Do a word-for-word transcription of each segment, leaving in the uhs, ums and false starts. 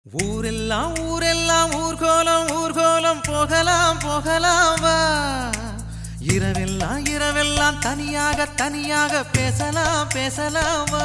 ஊரெல்லாம் ஊரெல்லாம் ஊர்கோலம் ஊர்கோலம் போகலாம் போகலாம் வா. இரவெல்லாம் இரவெல்லாம் தனியாக தனியாக பேசலாம் பேசலாம் வா.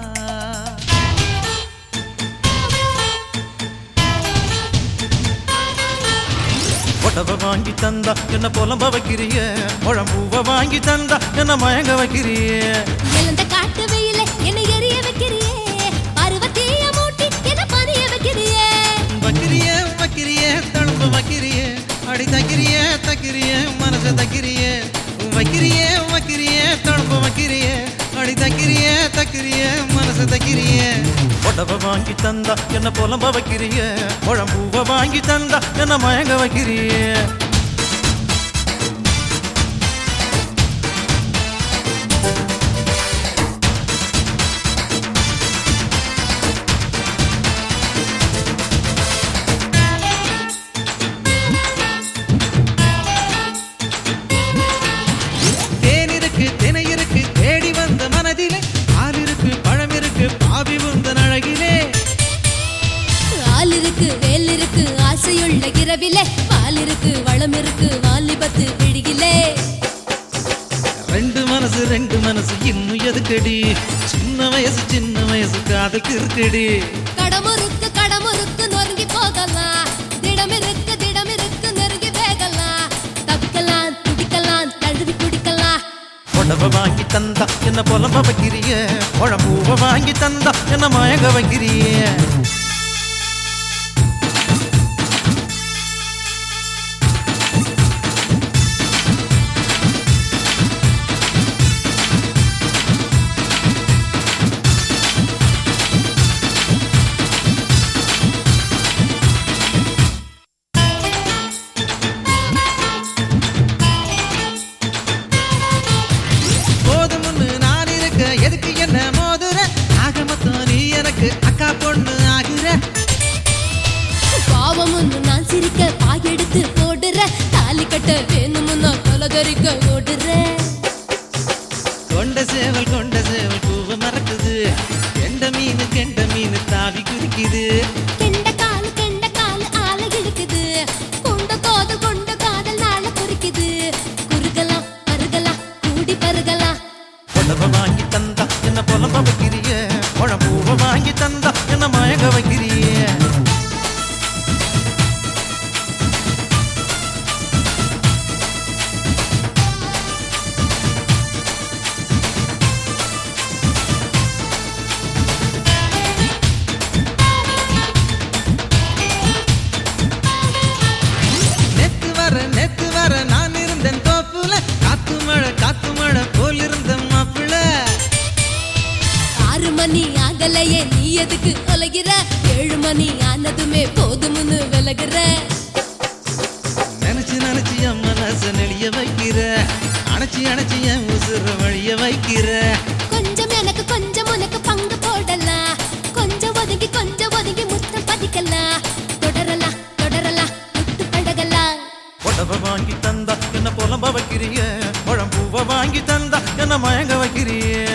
ஒட்டவை வாங்கி தந்தா என்ன புலம்ப வைக்கிறிய, குழம்பூவை வாங்கி தந்தா என்ன மயங்க வைக்கிறிய. எழுந்த காட்டு வெயில என்னை எரிய வைக்கிறியே, பருவத்தீய மூட்டி என்ன பறிய வைக்கிறியே. வைக்கிறிய வைக்கிறிய தழும்பு வைக்கிறிய, அடி தக்கிறிய தக்கிறிய மனச தக்கிறிய. வைக்கிறிய வைக்கிறிய தழும்பு வைக்கிறிய, அடி தக்கிறிய தக்கிறிய மனச தக்கிறிய. ஒட்டவை வாங்கி தந்தா என்ன புலம்ப வைக்கிறிய, குழம்பூவை வாங்கி தந்தா என்ன மயங்க வைக்கிறிய. ஆசையுள்ள இரவிலே பால் இருக்கு வளம் இருக்கு வாலிபத்து விழியிலே. ரெண்டு மனசு ரெண்டு மனசு இன்னும் எதுக்கடி, சின்ன வயசு சின்ன வயசு காதுக்கு இருக்குடி. கடமுறுக்கு கடமுறுக்கு நொறுங்கி போகலாம், திடம் இருக்கு திடம் இருக்கு நெருங்கி வேகலாம். தவிக்கலாம் துடிக்கலாம் தழுவி குடிக்கலாம். உடவை வாங்கி தந்தா என்ன புலம்ப வைக்கிறிய, குழம்பூவை வாங்கி தந்தா என்ன மயங்க வைக்கிறிய. எதுக்கு என்ன மோதுற, ஆக மொத்தம் நீ எனக்கு அக்கா பொண்ணு ஆகுற. பாவம் ஒன்று நான் சிரிக்க பாயெடுத்து போடுற, தாலி கட்ட வேணுமுன்னா கொலகரிக்க ஓடுற. கொண்ட சேவல் கொண்ட சேவல் பூவை மறக்குது, கெண்ட மீன் கெண்ட மீன் தாவி குதிக்குது. கெண்ட காலு கெண்ட காலு ஆள இழுக்குது, கொண்ட காதல் கொண்ட காதல் நாள குறிக்குது. குறுகலாம் பருகலாம் கூடி பருகலாம். உடவை வாங்கி தந்தா என்ன புலம்ப வைக்கிறிய, குழம்பூவை வாங்கி தந்தா என்ன மயங்க வைக்கிறிய. நேத்து வர நேத்து வர நான் இருந்தேன் தோப்புல, காத்து மழை காத்து மழை போல் இருந்த மாப்பிள்ள. ஆறு மணி ஆகலையே நீ எதுக்கு ஒலகிற, ஏழு மணி ஆனதுமே போதும்னு விலகுற. நினைச்சு நினைச்சு என் மனச நெளிய வைக்கிற, அணைச்சி அணைச்சி என் உசுர வழிய வைக்கிற. கொஞ்சம் எனக்கு கொஞ்சம் உனக்கு பங்கு போடலாம், கொஞ்சம் ஒதுங்கி கொஞ்சம் ஒதுங்கி முத்தம் பதிக்கலாம். தொடரலாம் தொடரலாம் விட்டு பழகலாம். உடவை வாங்கி தந்தா என்ன புலம்ப வைக்கிறிய, குழம்பூவை வாங்கி தந்தா என்ன மயங்க வைக்கிறிய.